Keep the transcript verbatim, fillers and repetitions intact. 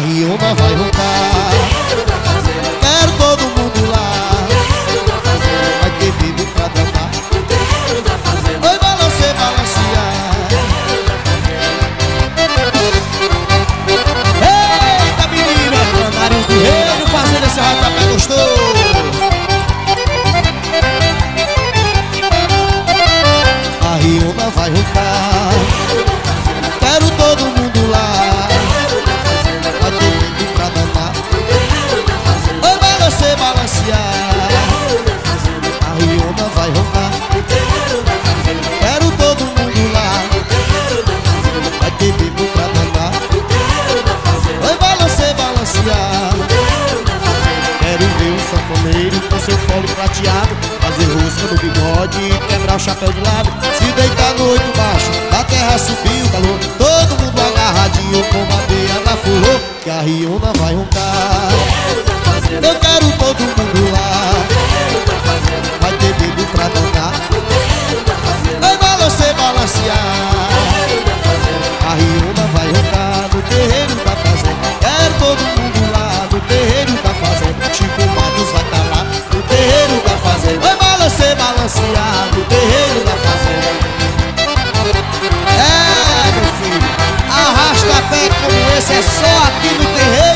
Riona vai roncar. Quero todo mundo lá. Vai ter bebê pra dançar. Oi, balançar, balancear. Eita, menina, Canários do Reino, fazendo esse rapapé gostoso. A Riona vai roncar. Quero todo mundo lá. Vai ter bebê pra dançar. Oi, balançar, balancear. A Riona vai roncar. Quero todo mundo lá. Vai ter bebê pra dançar. Oi, balançar, balancear. Quero ver um sanfoneiro com seu colo prateado, fazer rosca no bigode e quebrar o chapéu de lado. Se deitar no oito baixo, da terra subir o calor. Todo mundo agarradinho com madeira na forró. Que a Riona vai roncar. Eu quero todo mundo lá. Vai ter bebê pra dançar. Vai balançar, balancear. A Riona vai roncar no terreiro da fazenda. Quero todo mundo lá no terreiro da fazenda. Chico Matos vai tá lá no terreiro da fazenda. Vai balançar, balancear no terreiro da fazenda. É, meu filho, arrasta pé como esse é só aqui no terreiro.